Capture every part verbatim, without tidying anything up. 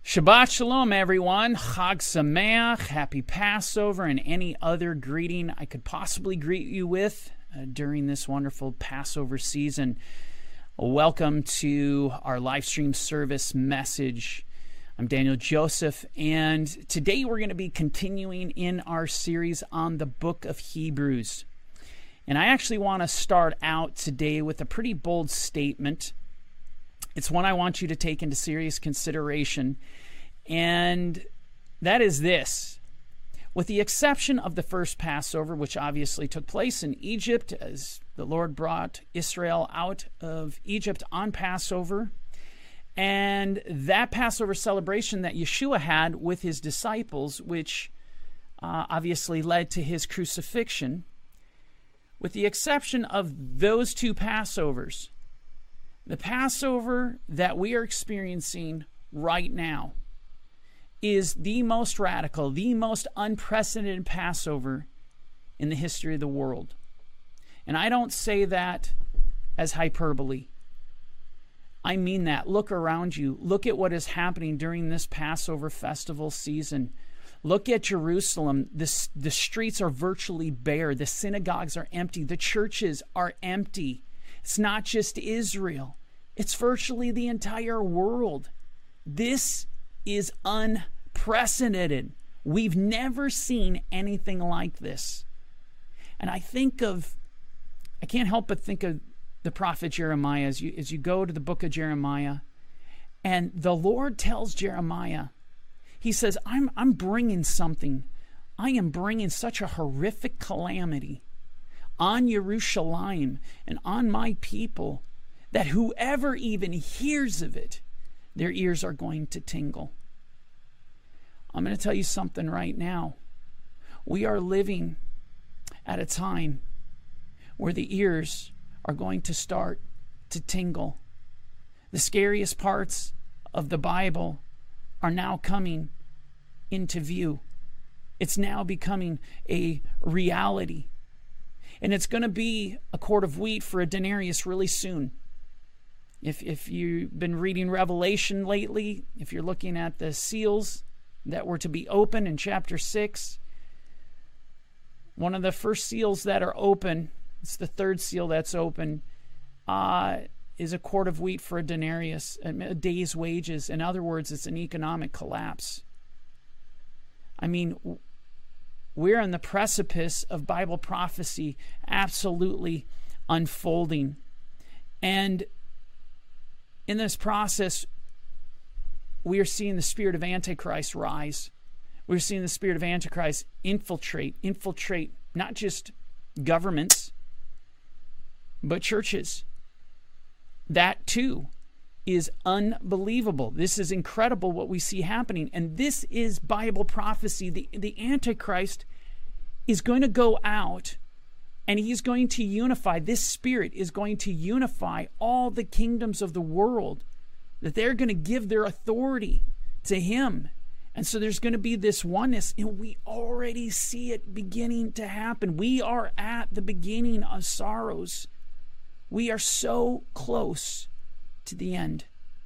Shabbat Shalom, everyone. Chag Sameach, Happy Passover, and any other greeting I could possibly greet you with uh, during this wonderful Passover season. Welcome to our live stream service message. I'm Daniel Joseph, and today we're going to be continuing in our series on the book of Hebrews. And I actually want to start out today with a pretty bold statement. It's one I want you to take into serious consideration, and that is this. With the exception of the first Passover, which obviously took place in Egypt as the Lord brought Israel out of Egypt on Passover, and that Passover celebration that Yeshua had with his disciples, which uh, obviously led to his crucifixion, with the exception of those two Passovers, the Passover that we are experiencing right now is the most radical, the most unprecedented Passover in the history of the world. And I don't say that as hyperbole. I mean that. Look around you. Look at what is happening during this Passover festival season. Look at Jerusalem. The, the streets are virtually bare. The synagogues are empty. The churches are empty. It's not just Israel. It's virtually the entire world. This is unprecedented. We've never seen anything like this. And I think of, I can't help but think of the prophet Jeremiah as you, as you go to the book of Jeremiah. And the Lord tells Jeremiah, he says, I'm, I'm bringing something. I am bringing such a horrific calamity on Jerusalem and on my people that whoever even hears of it, their ears are going to tingle. I'm going to tell you something right now. We are living at a time where the ears are going to start to tingle. The scariest parts of the Bible are now coming into view. It's now becoming a reality. And it's going to be a quart of wheat for a denarius really soon. If if you've been reading Revelation lately, if you're looking at the seals that were to be open in chapter six, one of the first seals that are open, it's the third seal that's open, uh, is a quart of wheat for a denarius, a day's wages. In other words, it's an economic collapse. I mean, we're on the precipice of Bible prophecy absolutely unfolding. And in this process, we are seeing the spirit of Antichrist rise. We're seeing the spirit of Antichrist infiltrate, infiltrate not just governments, but churches. That too is unbelievable. This is incredible what we see happening. And this is Bible prophecy. The, the Antichrist is going to go out and he's going to unify. This spirit is going to unify all the kingdoms of the world, that they're going to give their authority to him. And so there's going to be this oneness, and we already see it beginning to happen. We are at the beginning of sorrows. We are so close to the end.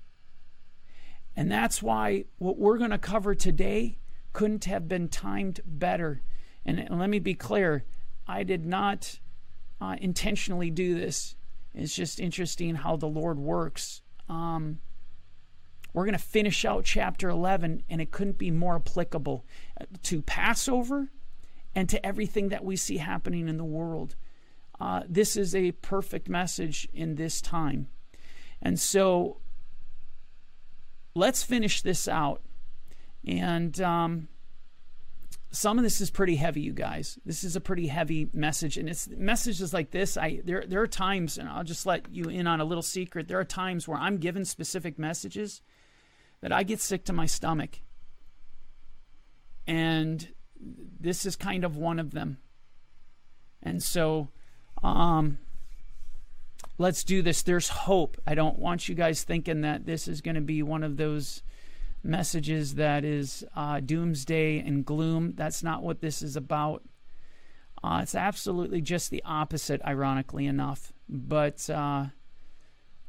And that's why what we're going to cover today couldn't have been timed better. And, and let me be clear, I did not uh, intentionally do this. It's just interesting how the Lord works. Um, we're going to finish out chapter eleven, and it couldn't be more applicable to Passover and to everything that we see happening in the world. Uh, this is a perfect message in this time. And so let's finish this out. And um, some of this is pretty heavy, you guys. This is a pretty heavy message. And it's messages like this. I there there are times, and I'll just let you in on a little secret. There are times where I'm given specific messages that I get sick to my stomach. And this is kind of one of them. And so um, let's do this. There's hope. I don't want you guys thinking that this is going to be one of those messages that is uh, doomsday and gloom. That's not what this is about. Uh, it's absolutely just the opposite, ironically enough. But uh,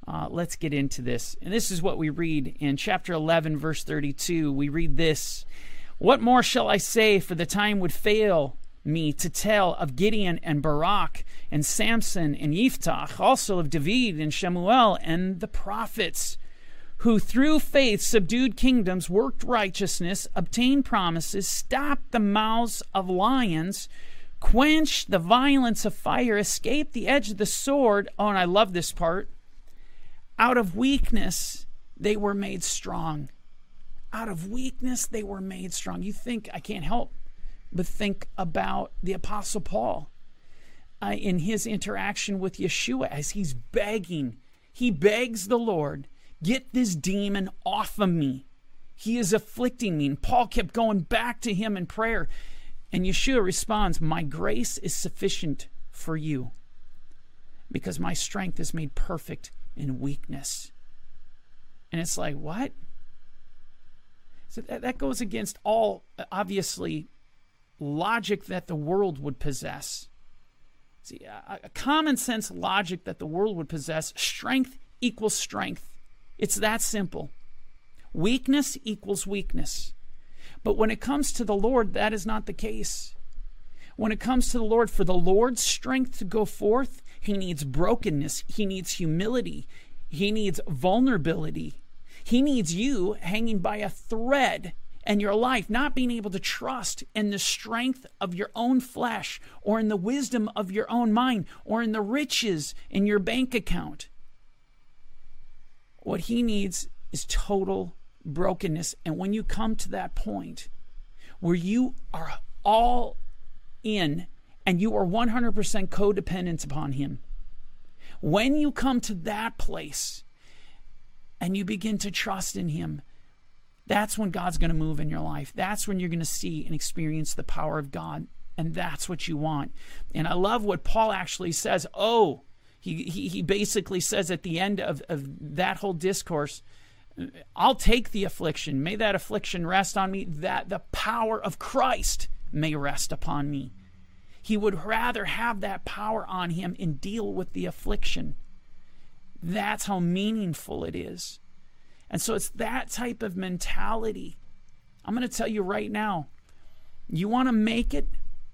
Uh, let's get into this. And this is what we read in chapter eleven, verse thirty-two. We read this: "What more shall I say, for the time would fail me to tell of Gideon and Barak and Samson and Yiftach, also of David and Shemuel and the prophets, who through faith subdued kingdoms, worked righteousness, obtained promises, stopped the mouths of lions, quenched the violence of fire, escaped the edge of the sword." Oh, and I love this part. "Out of weakness, they were made strong." Out of weakness, they were made strong. You think, I can't help but think about the Apostle Paul uh, in his interaction with Yeshua as he's begging. He begs the Lord, "Get this demon off of me. He is afflicting me." And Paul kept going back to him in prayer. And Yeshua responds, "My grace is sufficient for you, because my strength is made perfect in weakness." And it's like, what? So that, that goes against all, obviously, logic that the world would possess. See, a, a common sense logic that the world would possess: strength equals strength. It's that simple. Weakness equals weakness. But when it comes to the Lord, that is not the case. When it comes to the Lord, for the Lord's strength to go forth, he needs brokenness. He needs humility. He needs vulnerability. He needs you hanging by a thread in your life, not being able to trust in the strength of your own flesh, or in the wisdom of your own mind, or in the riches in your bank account. What he needs is total brokenness. And when you come to that point where you are all in and you are one hundred percent codependent upon him, when you come to that place and you begin to trust in him, that's when God's going to move in your life. That's when you're going to see and experience the power of God. And that's what you want. And I love what Paul actually says. Oh, he, he, he basically says at the end of, of that whole discourse, "I'll take the affliction. May that affliction rest on me, that the power of Christ may rest upon me." He would rather have that power on him and deal with the affliction. That's how meaningful it is. And so it's that type of mentality. I'm going to tell you right now, you want to make it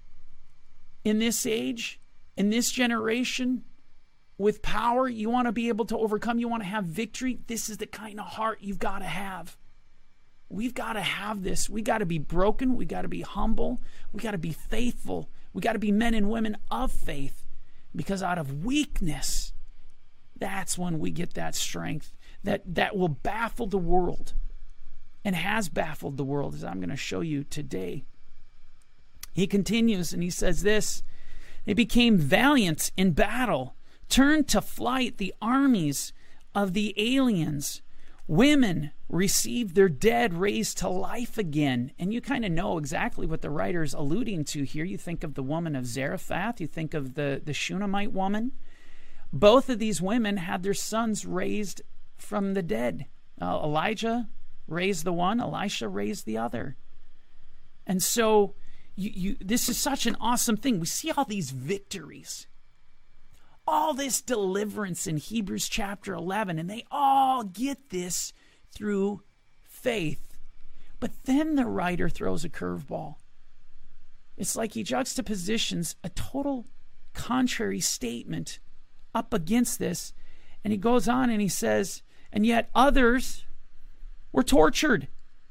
in this age, in this generation, with power, you want to be able to overcome, you want to have victory, this is the kind of heart you've got to have. We've got to have this. We got to be broken. We got to be humble. We got to be faithful. We got to be men and women of faith, because out of weakness, that's when we get that strength that, that will baffle the world, and has baffled the world, as I'm going to show you today. He continues and he says this: "They became valiant in battle, turned to flight the armies of the aliens. Women received their dead raised to life again." And you kind of know exactly what the writer's alluding to here. You think of the woman of Zarephath. You think of the, the Shunammite woman. Both of these women had their sons raised from the dead. Uh, Elijah raised the one. Elisha raised the other. And so you, you, this is such an awesome thing. We see all these victories, all this deliverance in Hebrews chapter eleven, and they all get this through faith. But then the writer throws a curveball. It's like he juxtapositions a total contrary statement up against this, and he goes on and he says, "And yet others were tortured,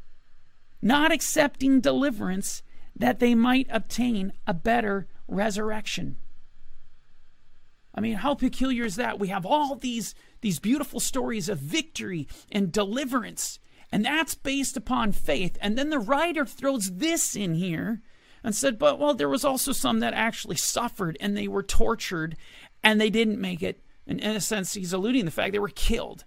not accepting deliverance, that they might obtain a better resurrection." I mean, how peculiar is that? We have all these, these beautiful stories of victory and deliverance, and that's based upon faith. And then the writer throws this in here and said, but, well, there was also some that actually suffered, and they were tortured, and they didn't make it. And in a sense, he's alluding to the fact they were killed.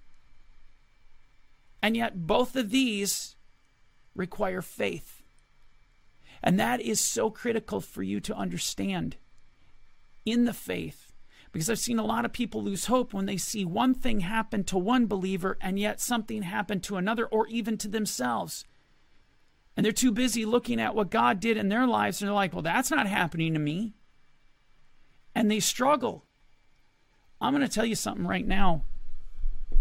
And yet both of these require faith. And that is so critical for you to understand in the faith. Because I've seen a lot of people lose hope when they see one thing happen to one believer and yet something happen to another, or even to themselves. And they're too busy looking at what God did in their lives, and they're like, well, that's not happening to me. And they struggle. I'm going to tell you something right now.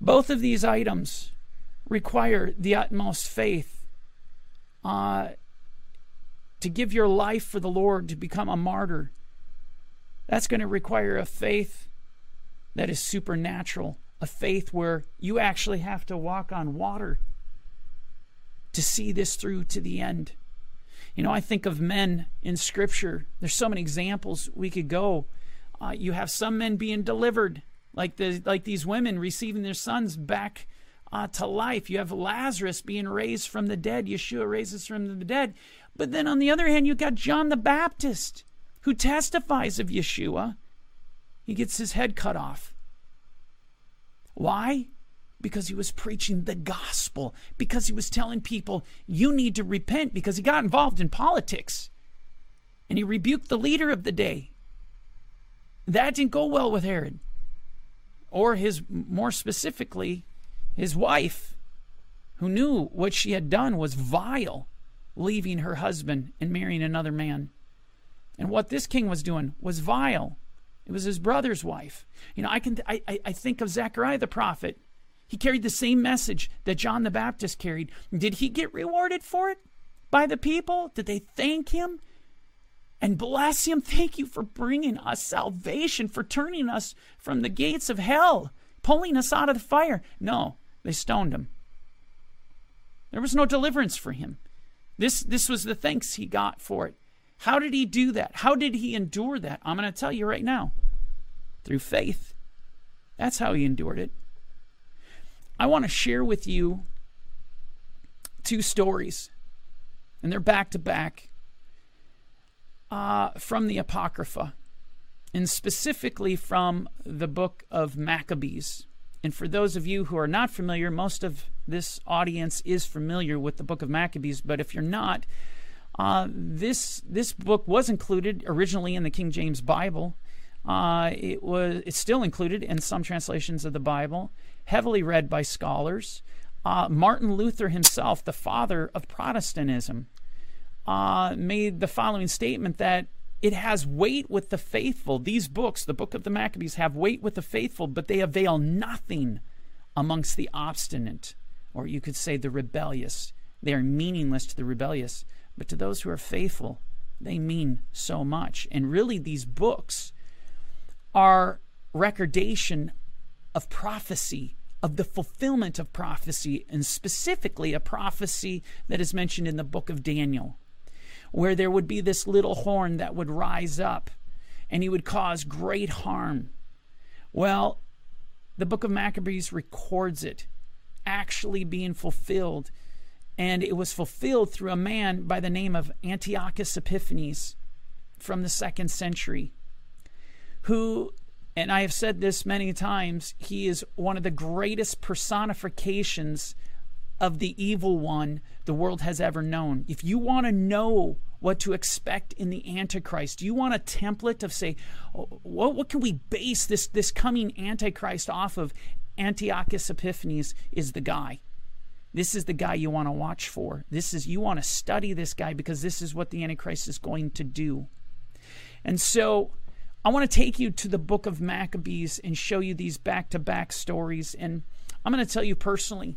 Both of these items require the utmost faith. Uh, to give your life for the Lord, to become a martyr, that's going to require a faith that is supernatural, a faith where you actually have to walk on water to see this through to the end. You know, I think of men in Scripture. There's so many examples we could go. Uh, you have some men being delivered, like the like these women receiving their sons back uh, to life. You have Lazarus being raised from the dead. Yeshua raises from the dead. But then on the other hand, you got John the Baptist, who testifies of Yeshua. He gets his head cut off. Why? Because he was preaching the gospel, because he was telling people, you need to repent, because he got involved in politics. And he rebuked the leader of the day. That didn't go well with Herod. Or his, more specifically, his wife, who knew what she had done was vile, leaving her husband and marrying another man. And what this king was doing was vile. It was his brother's wife. You know, I can I, I think of Zechariah the prophet. He carried the same message that John the Baptist carried. Did he get rewarded for it by the people? Did they thank him and bless him? Thank you for bringing us salvation, for turning us from the gates of hell, pulling us out of the fire. No, they stoned him. There was no deliverance for him. This, this was the thanks he got for it. How did he do that? How did he endure that? I'm going to tell you right now. Through faith. That's how he endured it. I want to share with you two stories, and they're back-to-back, uh, from the Apocrypha, and specifically from the book of Maccabees. And for those of you who are not familiar, most of this audience is familiar with the book of Maccabees, but if you're not, uh, this this book was included originally in the King James Bible. Uh, it was it's still included in some translations of the Bible, heavily read by scholars. Uh, Martin Luther himself, the father of Protestantism, uh, made the following statement that it has weight with the faithful. These books, the book of the Maccabees, have weight with the faithful, but they avail nothing amongst the obstinate, or you could say the rebellious. They are meaningless to the rebellious, but to those who are faithful, they mean so much. And really, these books are recordation of prophecy, of the fulfillment of prophecy, and specifically a prophecy that is mentioned in the book of Daniel, where there would be this little horn that would rise up and he would cause great harm. Well, the book of Maccabees records it actually being fulfilled, and it was fulfilled through a man by the name of Antiochus Epiphanes from the second century, who, and I have said this many times, he is one of the greatest personifications of the evil one the world has ever known. If you want to know what to expect in the Antichrist, you want a template of, say, what, what can we base this, this coming Antichrist off of? Antiochus Epiphanes is the guy. This is the guy you want to watch for. This is, you want to study this guy, because this is what the Antichrist is going to do. And so I want to take you to the book of Maccabees and show you these back-to-back stories. And I'm going to tell you personally,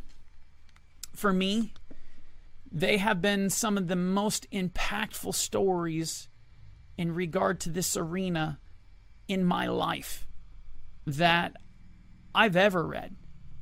for me, they have been some of the most impactful stories in regard to this arena in my life that I've ever read.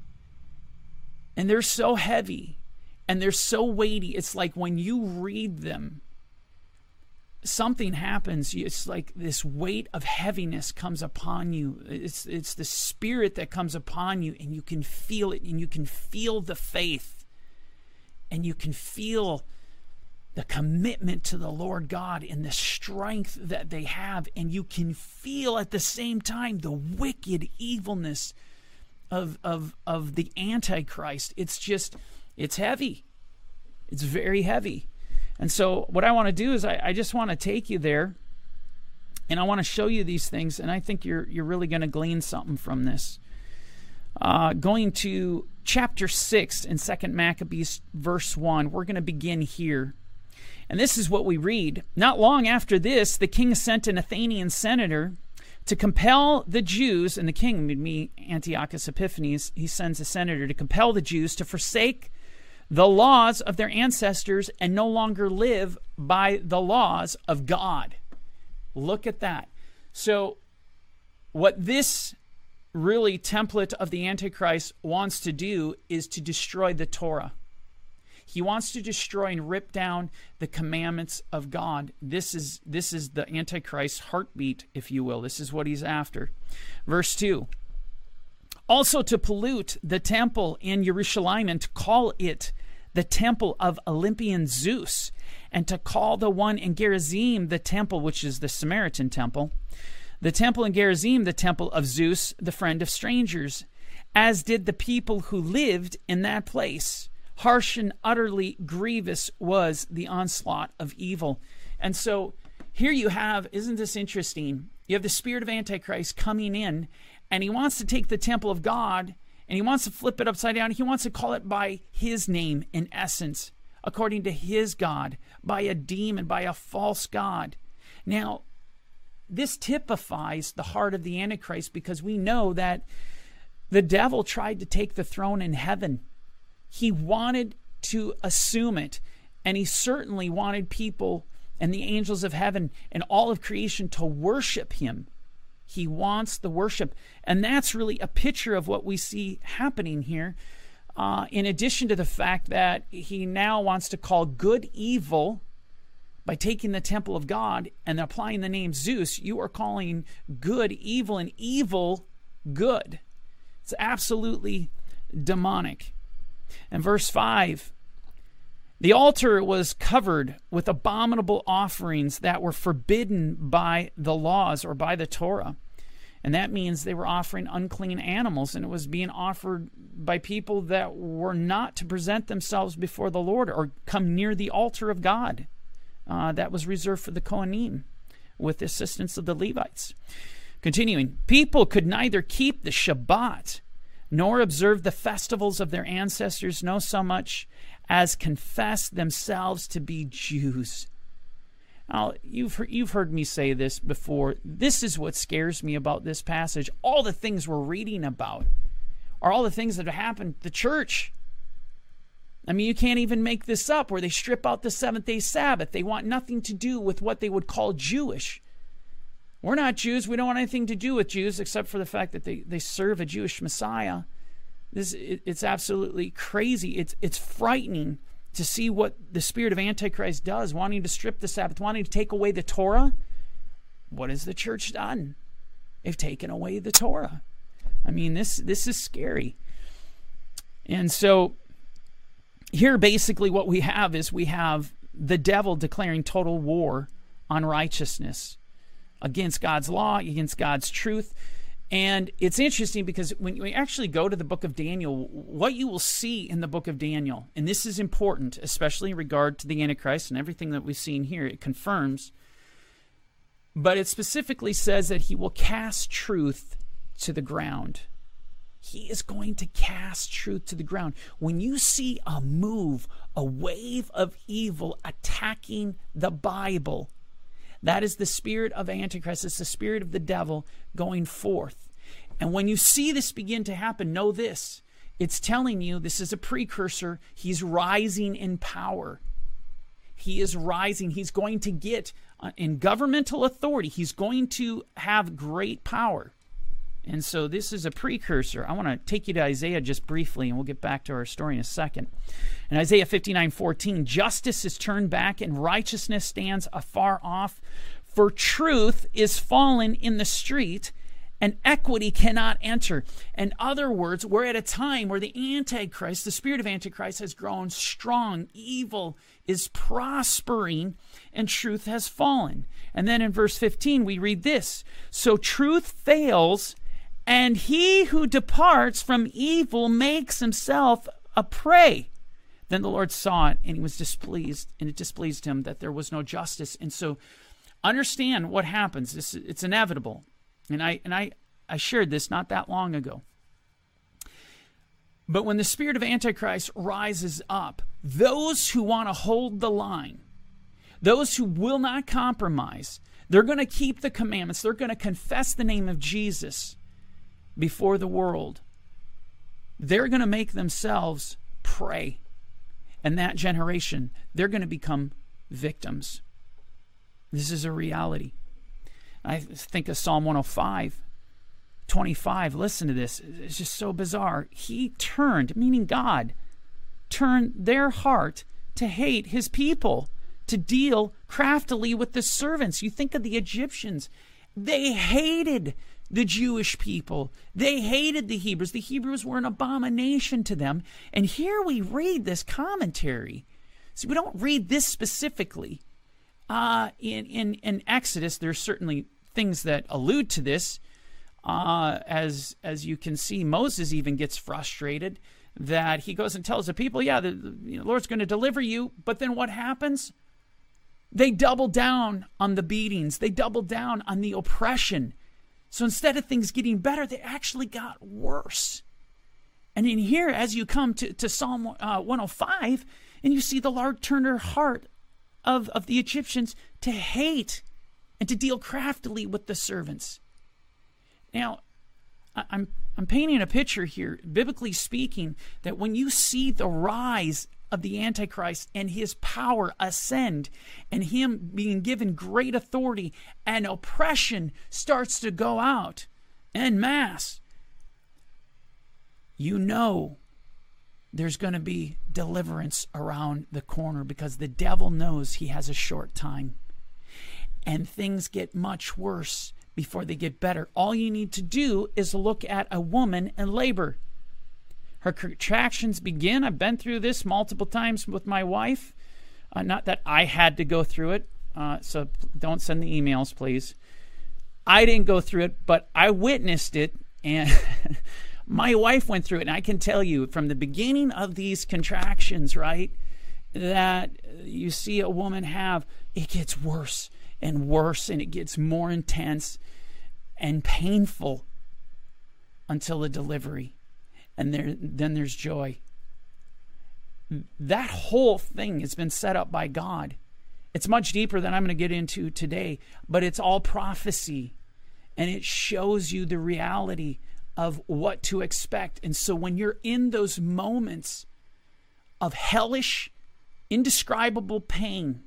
And they're so heavy and they're so weighty. It's like when you read them, something happens. It's like this weight of heaviness comes upon you. It's, it's the Spirit that comes upon you, and you can feel it, and you can feel the faith, and you can feel the commitment to the Lord God and the strength that they have, and you can feel at the same time the wicked evilness of of of the Antichrist. It's just, it's heavy. It's very heavy. And so what I want to do is I, I just want to take you there, and I want to show you these things, and I think you're you're really going to glean something from this. Uh, going to chapter six in Second Maccabees, verse one, we're going to begin here. And this is what we read. Not long after this, the king sent an Athenian senator to compel the Jews, and the king would be Antiochus Epiphanes. He sends a senator to compel the Jews to forsake the laws of their ancestors and no longer live by the laws of God. Look at that. So what this really template of the Antichrist wants to do is to destroy the Torah. He wants to destroy and rip down the commandments of God. This is this is the Antichrist's heartbeat, if you will. This is what he's after. Verse two. Also to pollute the temple in Jerusalem and to call it the temple of Olympian Zeus, and to call the one in Gerizim the temple, which is the Samaritan temple, the temple in Gerizim the temple of Zeus, the friend of strangers, as did the people who lived in that place. Harsh and utterly grievous was the onslaught of evil. And so here you have, isn't this interesting? You have the spirit of Antichrist coming in, and he wants to take the temple of God, and he wants to flip it upside down. He wants to call it by his name, in essence, according to his God, by a demon, by a false god. Now, this typifies the heart of the Antichrist, because we know that the devil tried to take the throne in heaven. He wanted to assume it, and he certainly wanted people and the angels of heaven and all of creation to worship him. He wants the worship, and that's really a picture of what we see happening here, uh, in addition to the fact that he now wants to call good evil by taking the temple of God and applying the name Zeus. You are calling good evil and evil good. It's absolutely demonic. And verse five, the altar was covered with abominable offerings that were forbidden by the laws or by the Torah. And that means they were offering unclean animals, and it was being offered by people that were not to present themselves before the Lord or come near the altar of God. Uh, that was reserved for the Kohanim with the assistance of the Levites. Continuing, people could neither keep the Shabbat nor observe the festivals of their ancestors, no so much as confess themselves to be Jews. Now, you've heard, you've heard me say this before. This is what scares me about this passage. All the things we're reading about are all the things that have happened to the church. I mean, you can't even make this up, where they strip out the seventh-day Sabbath. They want nothing to do with what they would call Jewish. We're not Jews. We don't want anything to do with Jews except for the fact that they, they serve a Jewish Messiah. This it, it's absolutely crazy. It's it's frightening to see what the spirit of Antichrist does, wanting to strip the Sabbath, wanting to take away the Torah. What has the church done? They've taken away the Torah. I mean, this this is scary. And so here basically what we have is we have the devil declaring total war on righteousness, against God's law, against God's truth. And it's interesting because when we actually go to the book of Daniel, what you will see in the book of Daniel, and this is important, especially in regard to the Antichrist and everything that we've seen here, it confirms, but it specifically says that he will cast truth to the ground. He is going to cast truth to the ground. When you see a move, a wave of evil attacking the Bible, that is the spirit of Antichrist. It's the spirit of the devil going forth. And when you see this begin to happen, know this. It's telling you this is a precursor. He's rising in power. He is rising. He's going to get uh, in governmental authority. He's going to have great power. And so this is a precursor. I want to take you to Isaiah just briefly, and we'll get back to our story in a second. In Isaiah fifty-nine fourteen, justice is turned back and righteousness stands afar off, for truth is fallen in the street and equity cannot enter. In other words, we're at a time where the Antichrist, the spirit of Antichrist, has grown strong. Evil is prospering and truth has fallen. And then in verse fifteen, we read this, so truth fails, and he who departs from evil makes himself a prey. Then the Lord saw it, and he was displeased, and it displeased him that there was no justice. And so understand what happens. This, it's inevitable. And I and I, I shared this not that long ago. But when the spirit of Antichrist rises up, those who want to hold the line, those who will not compromise, They're going to keep the commandments. They're going to confess the name of Jesus before the world. They're going to make themselves prey. And that generation, they're going to become victims. This is a reality. I think of Psalm one oh five, twenty-five. Listen to this. It's just so bizarre. He turned, meaning God, turned their heart to hate his people, to deal craftily with the servants. You think of the Egyptians. They hated the Jewish people. They hated the Hebrews. The Hebrews were an abomination to them. And here we read this commentary. See, we don't read this specifically. Uh, in, in, in Exodus, there's certainly things that allude to this. Uh, as, as you can see, Moses even gets frustrated that he goes and tells the people, yeah, the, the you know, Lord's going to deliver you. But then what happens? They double down on the beatings. They double down on the oppression. So instead of things getting better, they actually got worse. And in here, as you come to, to Psalm uh, one oh five, and you see the Lord turn their heart of, of the Egyptians to hate and to deal craftily with the servants. Now, I, I'm I'm painting a picture here, biblically speaking, that when you see the rise of the Antichrist and his power ascend and him being given great authority and oppression starts to go out en masse, you know there's going to be deliverance around the corner because the devil knows he has a short time. And things get much worse before they get better. All you need to do is look at a woman in labor. Her contractions begin. I've been through this multiple times with my wife. Uh, not that I had to go through it, uh, so don't send the emails, please. I didn't go through it, but I witnessed it, and my wife went through it. And I can tell you from the beginning of these contractions, right, that you see a woman have, it gets worse and worse, and it gets more intense and painful until the delivery. And there, then there's joy. That whole thing has been set up by God. It's much deeper than I'm going to get into today, but it's all prophecy. And it shows you the reality of what to expect. And so when you're in those moments of hellish, indescribable pain,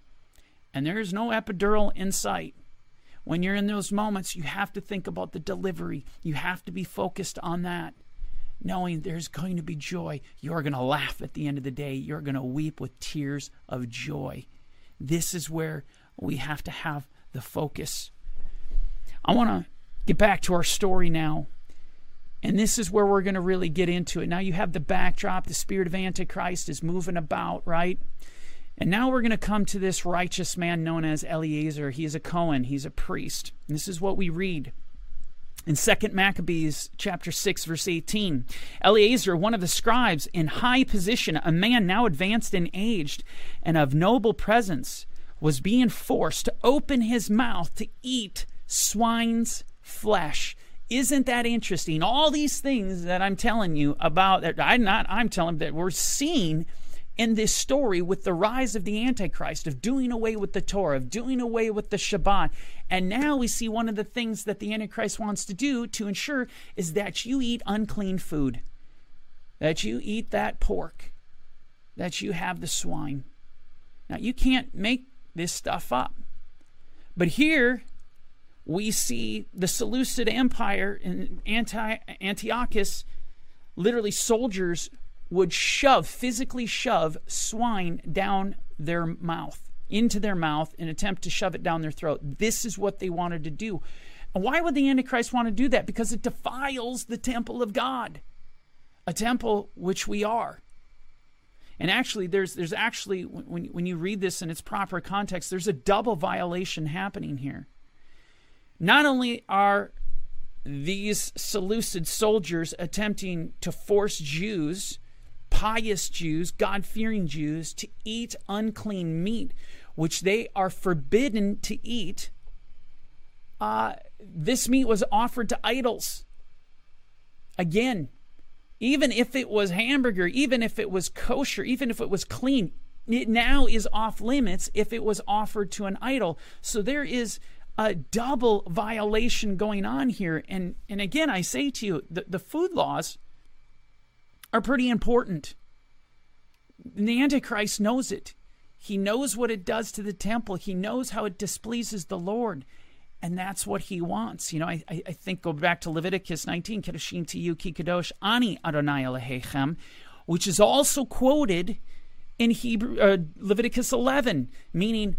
and there's no epidural in sight, when you're in those moments, you have to think about the delivery. You have to be focused on that, knowing there's going to be joy. You're going to laugh at the end of the day. You're going to weep with tears of joy. This is where we have to have the focus. I want to get back to our story now. And this is where we're going to really get into it. Now you have the backdrop. The spirit of Antichrist is moving about, right? And now we're going to come to this righteous man known as Eliezer. He is a Cohen. He's a priest. And this is what we read in Second Maccabees chapter six, verse eighteen. Eliezer, one of the scribes in high position, a man now advanced in age and of noble presence, was being forced to open his mouth to eat swine's flesh. Isn't that interesting? All these things that I'm telling you about, that I'm not, I'm telling that we're seeing in this story with the rise of the Antichrist, of doing away with the Torah, of doing away with the Shabbat. And now we see one of the things that the Antichrist wants to do to ensure is that you eat unclean food, that you eat that pork, that you have the swine. Now, you can't make this stuff up. But here we see the Seleucid Empire in Anti- Antiochus, literally soldiers would shove, physically shove swine down their mouth, into their mouth, in an attempt to shove it down their throat. This is what they wanted to do. And why would the Antichrist want to do that? Because it defiles the temple of God, a temple which we are. And actually, there's there's actually, when, when you read this in its proper context, there's a double violation happening here. Not only are these Seleucid soldiers attempting to force Jews, pious Jews, God-fearing Jews, to eat unclean meat, which they are forbidden to eat. Uh, this meat was offered to idols. Again, even if it was hamburger, even if it was kosher, even if it was clean, it now is off limits if it was offered to an idol. So there is a double violation going on here. And, and again, I say to you, the, the food laws are pretty important. And the Antichrist knows it. He knows what it does to the temple. He knows how it displeases the Lord. And that's what he wants. You know, I, I think, go back to Leviticus nineteen, Kedoshim tiyu ki kadosh ani Adonai Elehechem, which is also quoted in Hebrew, uh, Leviticus eleven, meaning,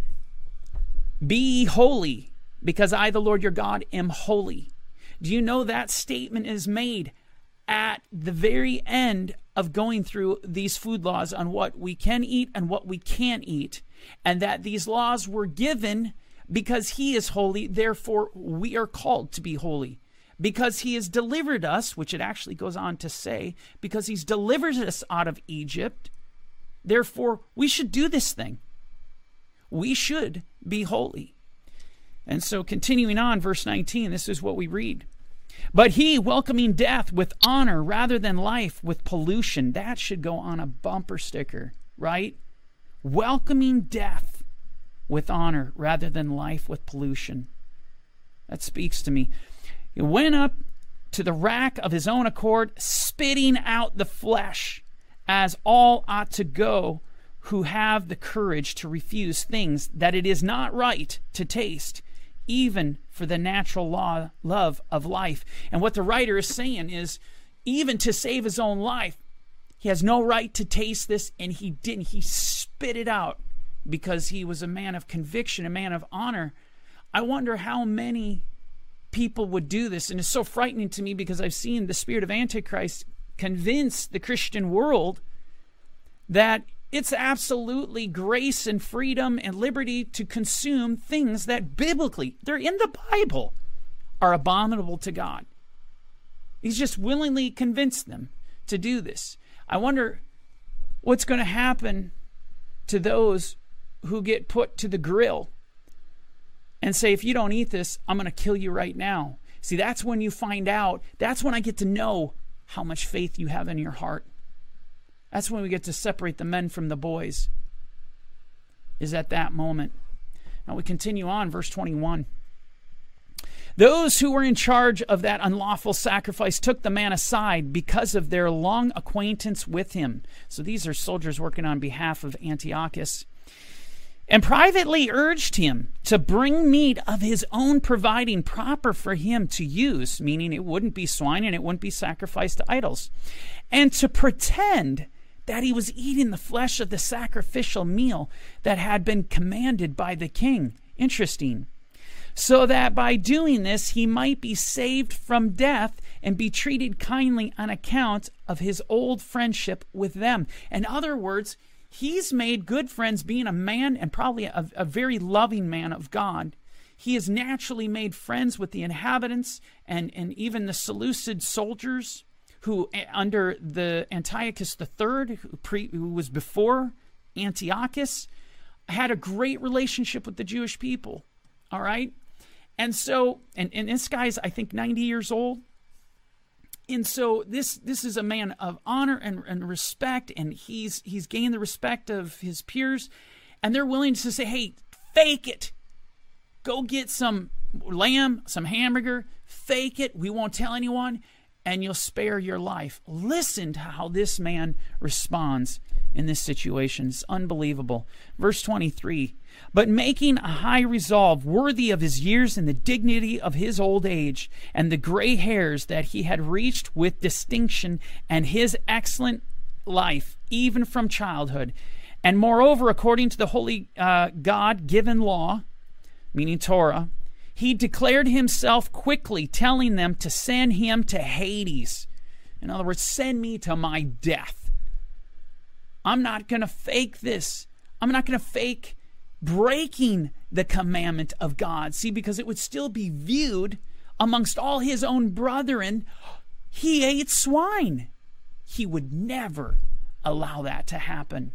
be ye holy, because I, the Lord your God, am holy. Do you know that statement is made at the very end of going through these food laws on what we can eat and what we can't eat, and that these laws were given because he is holy, therefore we are called to be holy. Because he has delivered us, which it actually goes on to say, because he's delivered us out of Egypt, therefore we should do this thing. We should be holy. And so continuing on, verse nineteen, this is what we read. But he, welcoming death with honor rather than life with pollution. That should go on a bumper sticker, right? Welcoming death with honor rather than life with pollution. That speaks to me. He went up to the rack of his own accord, spitting out the flesh, as all ought to go who have the courage to refuse things that it is not right to taste, even for the natural law, love of life. And what the writer is saying is, even to save his own life, he has no right to taste this, and he didn't. He spit it out because he was a man of conviction, a man of honor. I wonder how many people would do this, and it's so frightening to me because I've seen the spirit of Antichrist convince the Christian world that it's absolutely grace and freedom and liberty to consume things that biblically, they're in the Bible, are abominable to God. He's just willingly convinced them to do this. I wonder what's going to happen to those who get put to the grill and say, if you don't eat this, I'm going to kill you right now. See, that's when you find out, that's when I get to know how much faith you have in your heart. That's when we get to separate the men from the boys, is at that moment. Now we continue on, verse twenty-one. Those who were in charge of that unlawful sacrifice took the man aside because of their long acquaintance with him. So these are soldiers working on behalf of Antiochus. And privately urged him to bring meat of his own providing, proper for him to use, meaning it wouldn't be swine and it wouldn't be sacrificed to idols, and to pretend that he was eating the flesh of the sacrificial meal that had been commanded by the king. Interesting. So that by doing this, he might be saved from death and be treated kindly on account of his old friendship with them. In other words, he's made good friends, being a man and probably a, a very loving man of God. He has naturally made friends with the inhabitants and, and even the Seleucid soldiers who, under the Antiochus the Third, who, pre, who was before Antiochus, had a great relationship with the Jewish people. All right? And so, and, and this guy's, I think, ninety years old. And so this this is a man of honor and, and respect, and he's he's gained the respect of his peers, and they're willing to say, hey, fake it. Go get some lamb, some hamburger, fake it. We won't tell anyone, and you'll spare your life. Listen to how this man responds in this situation. It's unbelievable. Verse twenty-three, but making a high resolve worthy of his years and the dignity of his old age and the gray hairs that he had reached with distinction and his excellent life, even from childhood. And moreover, according to the holy uh, God-given law, meaning Torah, he declared himself quickly, telling them to send him to Hades. In other words, send me to my death. I'm not going to fake this. I'm not going to fake breaking the commandment of God. See, because it would still be viewed amongst all his own brethren, he ate swine. He would never allow that to happen.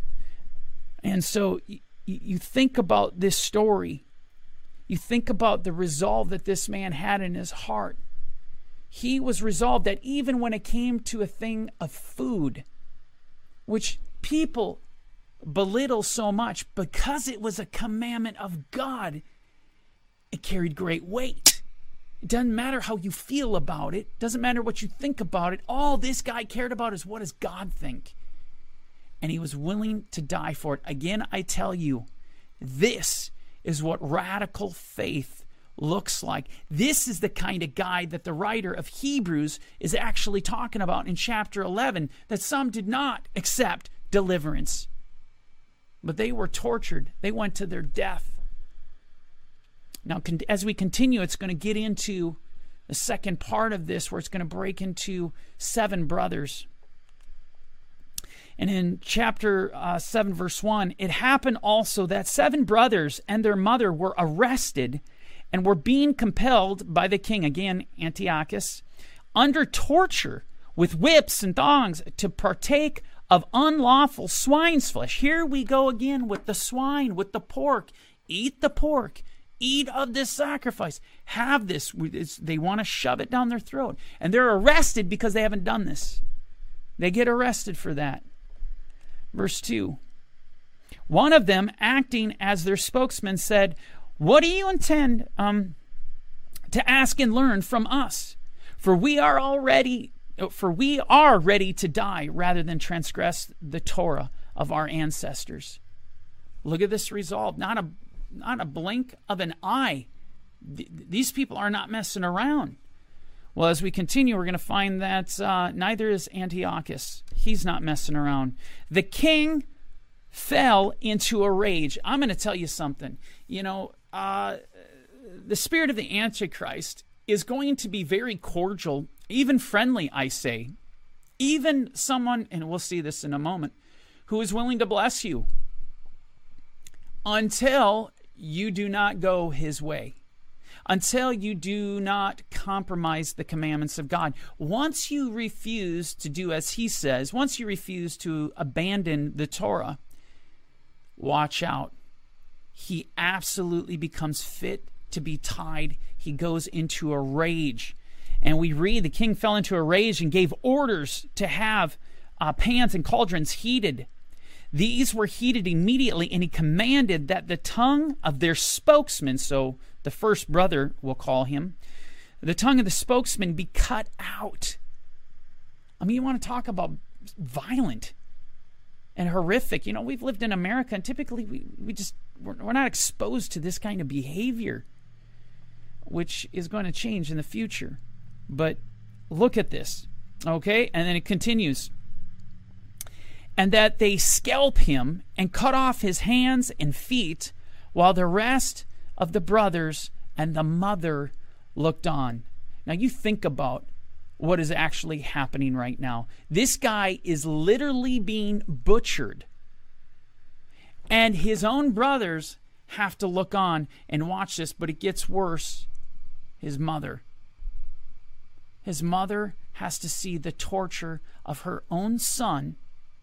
And so you, you think about this story. You think about the resolve that this man had in his heart. He was resolved that even when it came to a thing of food, which people belittle so much, because it was a commandment of God, it carried great weight. It doesn't matter how you feel about it. It doesn't matter what you think about it. All this guy cared about is, what does God think? And he was willing to die for it. Again, I tell you, this is what radical faith looks like. This is the kind of guy that the writer of Hebrews is actually talking about in chapter eleven, that some did not accept deliverance, but they were tortured. They went to their death. Now, as we continue, it's going to get into the second part of this, where it's going to break into seven brothers. And in chapter uh, seven, verse one, it happened also that seven brothers and their mother were arrested and were being compelled by the king, again, Antiochus, under torture with whips and thongs, to partake of unlawful swine's flesh. Here we go again with the swine, with the pork. Eat the pork. Eat of this sacrifice. Have this. It's, they want to shove it down their throat. And they're arrested because they haven't done this. They get arrested for that. Verse two. One of them, acting as their spokesman, said, "What do you intend um, to ask and learn from us? For we are already, for we are ready to die rather than transgress the Torah of our ancestors." Look at this resolve. Not a Not a blink of an eye. Th- these people are not messing around. Well, as we continue, we're going to find that uh, neither is Antiochus. He's not messing around. The king fell into a rage. I'm going to tell you something. You know, uh, the spirit of the Antichrist is going to be very cordial, even friendly, I say. Even someone, and we'll see this in a moment, who is willing to bless you until you do not go his way, until you do not compromise the commandments of God. Once you refuse to do as he says, once you refuse to abandon the Torah, watch out. He absolutely becomes fit to be tied. He goes into a rage. And we read, the king fell into a rage and gave orders to have uh, pans and cauldrons heated. These were heated immediately, and he commanded that the tongue of their spokesman, so the first brother, we'll call him, the tongue of the spokesman be cut out. I mean, you want to talk about violent and horrific. You know, we've lived in America, and typically we, we just, we're, we're not exposed to this kind of behavior, which is going to change in the future. But look at this, okay? And then it continues. And that they scalp him and cut off his hands and feet, while the rest of the brothers and the mother looked on. Now you think about what is actually happening right now. This guy is literally being butchered. And his own brothers have to look on and watch this, but it gets worse. His mother. His mother has to see the torture of her own son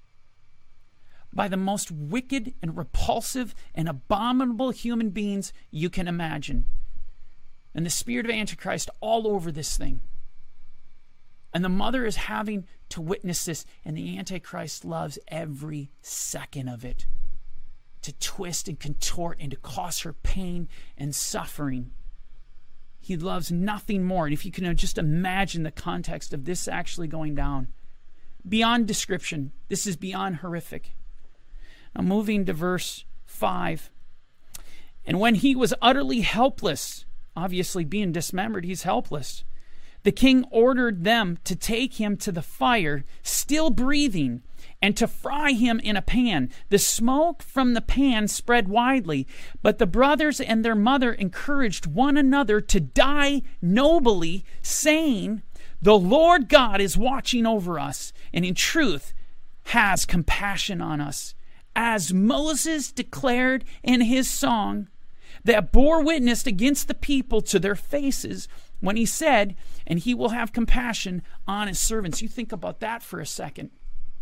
by the most wicked and repulsive and abominable human beings you can imagine. And the spirit of Antichrist all over this thing. And the mother is having to witness this, and the Antichrist loves every second of it, to twist and contort and to cause her pain and suffering. He loves nothing more. And if you can just imagine the context of this actually going down, beyond description, this is beyond horrific. Now, moving to verse five. And when he was utterly helpless, obviously being dismembered, he's helpless, the king ordered them to take him to the fire, still breathing, and to fry him in a pan. The smoke from the pan spread widely, but the brothers and their mother encouraged one another to die nobly, saying, "The Lord God is watching over us, and in truth has compassion on us, as Moses declared in his song that bore witness against the people to their faces when he said, and he will have compassion on his servants." You think about that for a second.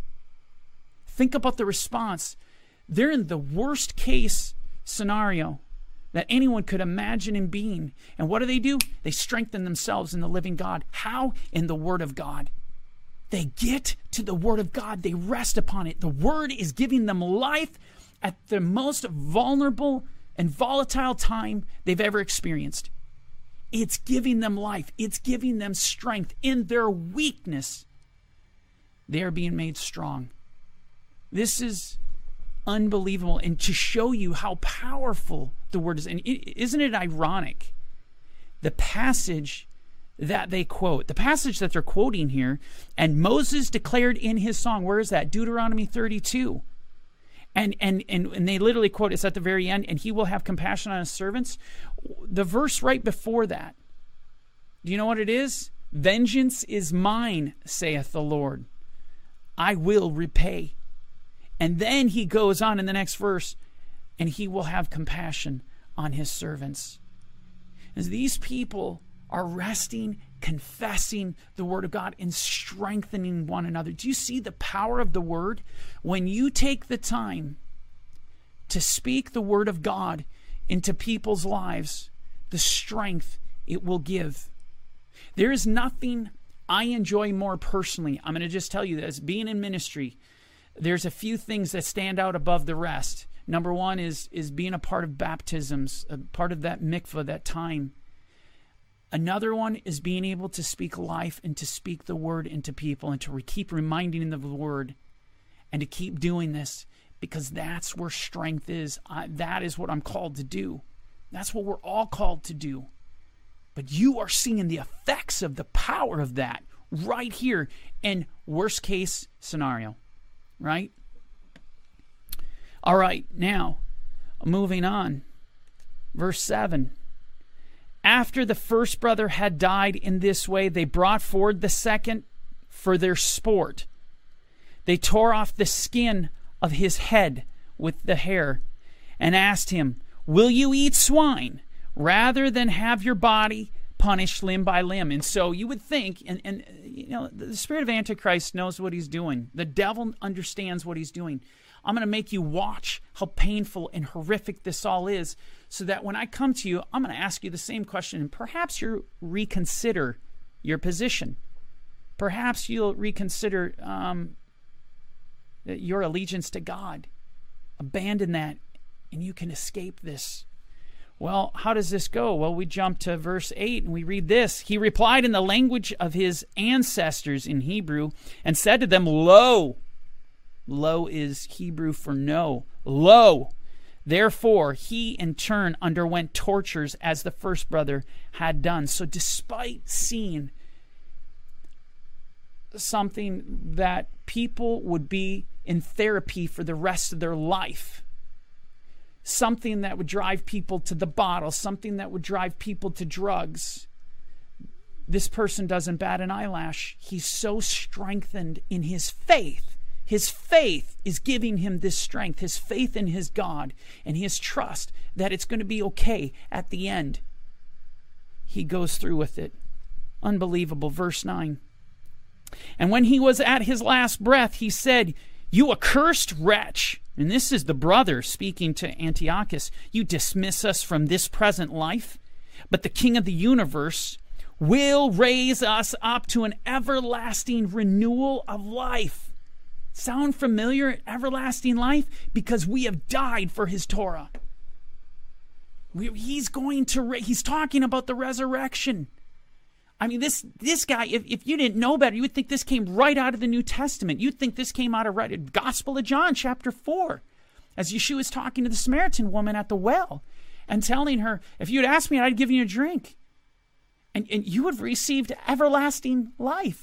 Think about the response. They're in the worst case scenario that anyone could imagine in being. And what do they do? They strengthen themselves in the living God. How? In the Word of God. They get to the Word of God. They rest upon it. The Word is giving them life at the most vulnerable and volatile time they've ever experienced. It's giving them life. It's giving them strength. In their weakness, they are being made strong. This is unbelievable. And to show you how powerful the Word is, and isn't it ironic? The passage that they quote, the passage that they're quoting here, and Moses declared in his song, where is that? Deuteronomy thirty-two. And, and, and, and they literally quote, it's at the very end, and he will have compassion on his servants. The verse right before that, do you know what it is? Vengeance is mine, saith the Lord. I will repay. And then he goes on in the next verse, and he will have compassion on his servants. As these people are resting, confessing the Word of God, and strengthening one another. Do you see the power of the Word? When you take the time to speak the Word of God into people's lives, the strength it will give. There is nothing I enjoy more personally. I'm going to just tell you this. Being in ministry, there's a few things that stand out above the rest. Number one is, is being a part of baptisms, a part of that mikvah, that time. Another one is being able to speak life and to speak the Word into people and to re- keep reminding them of the Word and to keep doing this, because that's where strength is. I, that is what I'm called to do. That's what we're all called to do. But you are seeing the effects of the power of that right here in worst case scenario, right? All right, now, moving on. Verse seven. After the first brother had died in this way, they brought forward the second for their sport. They tore off the skin of his head with the hair and asked him, will you eat swine rather than have your body punished limb by limb? And so you would think, and, and you know, the spirit of Antichrist knows what he's doing. The devil understands what he's doing. I'm going to make you watch how painful and horrific this all is, so that when I come to you, I'm going to ask you the same question, and perhaps you'll reconsider your position. Perhaps you'll reconsider um, your allegiance to God. Abandon that, and you can escape this. Well, how does this go? Well, we jump to verse eight, and we read this. He replied in the language of his ancestors in Hebrew, and said to them, Lo! Lo is Hebrew for no. Lo! Therefore, he in turn underwent tortures as the first brother had done. So despite seeing something that people would be in therapy for the rest of their life, something that would drive people to the bottle, something that would drive people to drugs, this person doesn't bat an eyelash. He's so strengthened in his faith. His faith is giving him this strength, his faith in his God, and his trust that it's going to be okay at the end. He goes through with it. Unbelievable. Verse nine. And when he was at his last breath, he said, you accursed wretch. And this is the brother speaking to Antiochus. You dismiss us from this present life, but the King of the universe will raise us up to an everlasting renewal of life. Sound familiar? Everlasting life? Because we have died for his Torah. We, he's going to, he's talking about the resurrection. I mean, this this guy, if, if you didn't know better, you would think this came right out of the New Testament. You'd think this came out of right, Gospel of John, chapter four, as Yeshua is talking to the Samaritan woman at the well and telling her, if you'd asked me, I'd give you a drink. And, and you would have received everlasting life.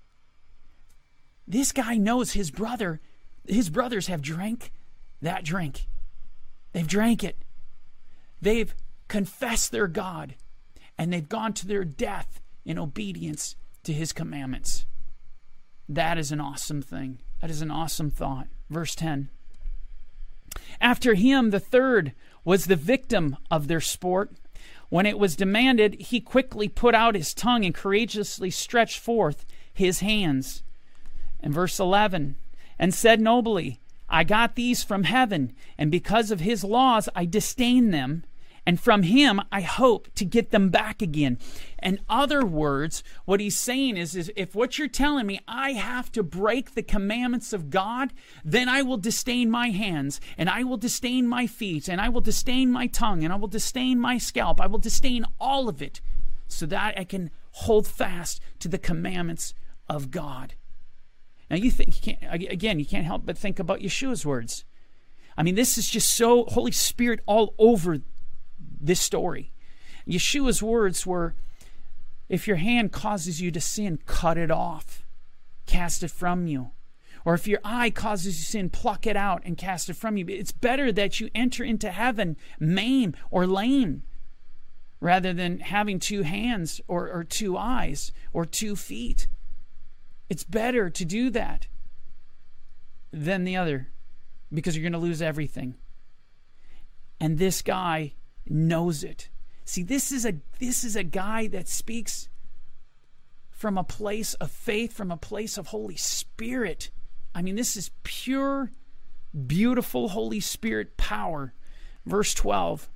This guy knows his brother, his brothers have drank that drink. They've drank it. They've confessed their God, and they've gone to their death in obedience to his commandments. That is an awesome thing. That is an awesome thought. Verse ten. After him, the third was the victim of their sport. When it was demanded, he quickly put out his tongue and courageously stretched forth his hands. And verse eleven, and said nobly, I got these from heaven, and because of his laws I disdain them, And from him, I hope to get them back again. In other words, what he's saying is, is if what you're telling me, I have to break the commandments of God, then I will disdain my hands, and I will disdain my feet, and I will disdain my tongue, and I will disdain my scalp. I will disdain all of it so that I can hold fast to the commandments of God. Now, you think, you can't, again, you can't help but think about Yeshua's words. I mean, this is just so Holy Spirit all over this story. Yeshua's words were, if your hand causes you to sin, cut it off, cast it from you. Or if your eye causes you sin, pluck it out and cast it from you. It's better that you enter into heaven maimed or lame rather than having two hands or, or two eyes or two feet. It's better to do that than the other, because you're going to lose everything. And this guy knows it. See, this is a this is a guy that speaks from a place of faith, from a place of Holy Spirit. I mean, this is pure, beautiful Holy Spirit power. Verse twelve.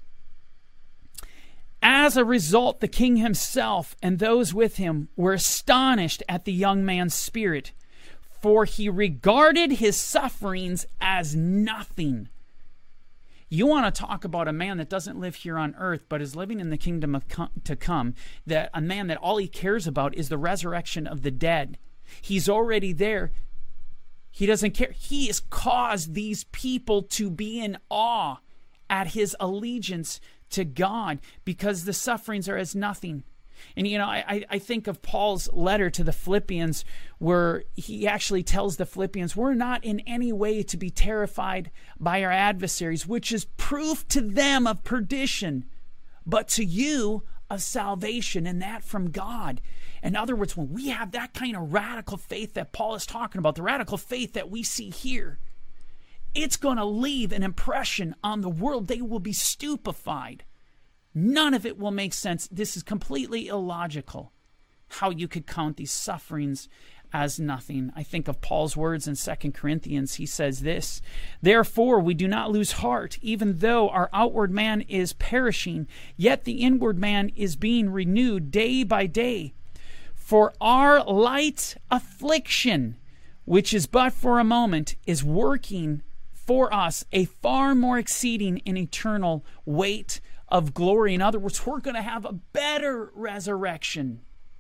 As a result, the king himself and those with him were astonished at the young man's spirit, for he regarded his sufferings as nothing. You want to talk about a man that doesn't live here on earth, but is living in the kingdom of com- to come, that a man that all he cares about is the resurrection of the dead. He's already there. He doesn't care. He has caused these people to be in awe at his allegiance to God, because the sufferings are as nothing. And, you know, I, I think of Paul's letter to the Philippians, where he actually tells the Philippians, we're not in any way to be terrified by our adversaries, which is proof to them of perdition, but to you of salvation, and that from God. In other words, when we have that kind of radical faith that Paul is talking about, the radical faith that we see here, it's going to leave an impression on the world. They will be stupefied. None of it will make sense. This is completely illogical, how you could count these sufferings as nothing. I think of Paul's words in Second Corinthians. He says this, therefore we do not lose heart, even though our outward man is perishing, yet the inward man is being renewed day by day. For our light affliction, which is but for a moment, is working for us a far more exceeding and eternal weight of glory. In other words, we're going to have a better resurrection.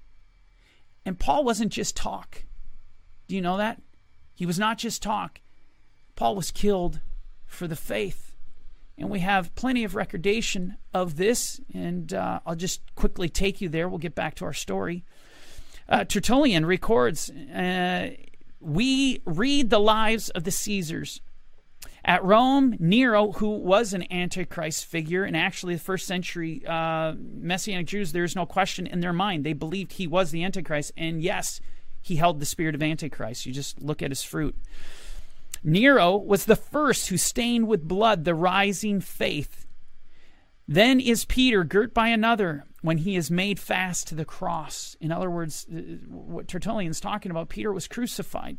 And Paul wasn't just talk. Do you know that? He was not just talk. Paul was killed for the faith. And we have plenty of recordation of this. And uh, I'll just quickly take you there. We'll get back to our story. Uh, Tertullian records, uh, we read the lives of the Caesars. At Rome, Nero, who was an Antichrist figure, and actually the first century uh, Messianic Jews, there's no question in their mind. They believed he was the Antichrist, and yes, he held the spirit of Antichrist. You just look at his fruit. Nero was the first who stained with blood the rising faith. Then is Peter girt by another when he is made fast to the cross. In other words, what Tertullian's talking about, Peter was crucified.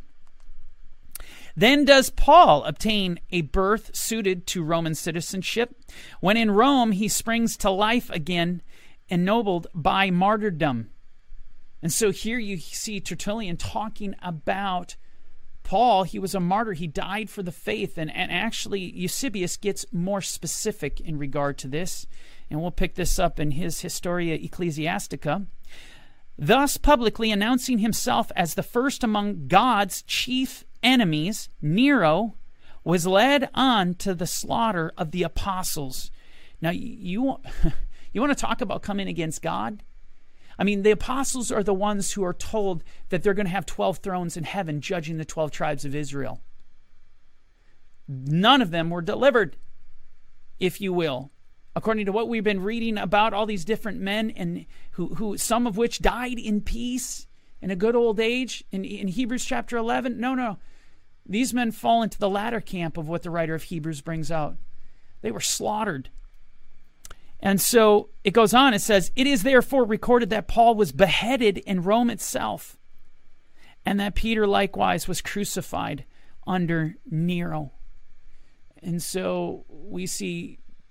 Then does Paul obtain a birth suited to Roman citizenship. When in Rome, he springs to life again, ennobled by martyrdom. And so here you see Tertullian talking about Paul. He was a martyr. He died for the faith. And, and actually, Eusebius gets more specific in regard to this. And we'll pick this up in his Historia Ecclesiastica. Thus, publicly announcing himself as the first among God's chief enemies, Nero was led on to the slaughter of the apostles. Now, you, you want to talk about coming against God? I mean, the apostles are the ones who are told that they're going to have twelve thrones in heaven judging the twelve tribes of Israel. None of them were delivered, if you will. According to what we've been reading about all these different men, and who, who some of which died in peace in a good old age, in, in Hebrews chapter eleven. No, no. These men fall into the latter camp of what the writer of Hebrews brings out. They were slaughtered. And so it goes on, it says, it is therefore recorded that Paul was beheaded in Rome itself, and that Peter likewise was crucified under Nero. And so we see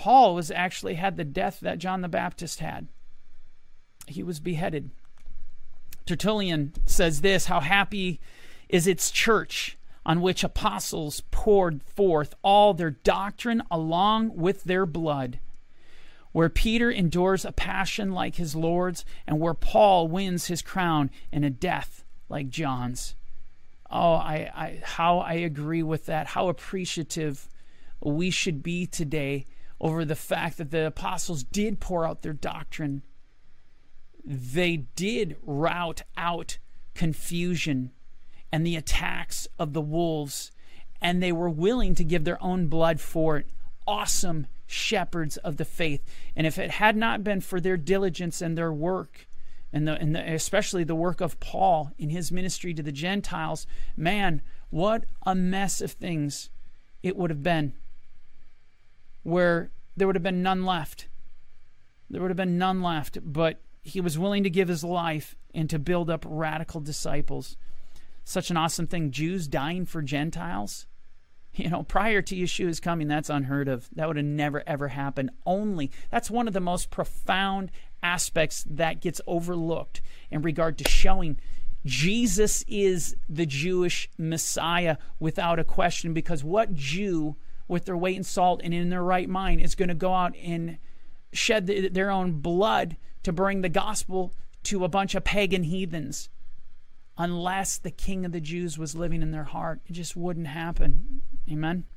Paul was actually had the death that John the Baptist had. He was beheaded. Tertullian says this, how happy is its church on which apostles poured forth all their doctrine along with their blood, where Peter endures a passion like his Lord's, and where Paul wins his crown in a death like John's. Oh, I, I how I agree with that. How appreciative we should be today over the fact that the apostles did pour out their doctrine. They did rout out confusion and the attacks of the wolves, and they were willing to give their own blood for it. Awesome shepherds of the faith. And if it had not been for their diligence and their work, and, the, and the, especially the work of Paul in his ministry to the Gentiles, man, what a mess of things it would have been, where there would have been none left. There would have been none left, but he was willing to give his life and to build up radical disciples. Such an awesome thing. Jews dying for Gentiles. You know, prior to Yeshua's coming, that's unheard of. That would have never, ever happened. Only, that's one of the most profound aspects that gets overlooked in regard to showing Jesus is the Jewish Messiah without a question. Because what Jew with their weight in salt and in their right mind is going to go out and shed the, their own blood to bring the gospel to a bunch of pagan heathens? Unless the King of the Jews was living in their heart, it just wouldn't happen. Amen.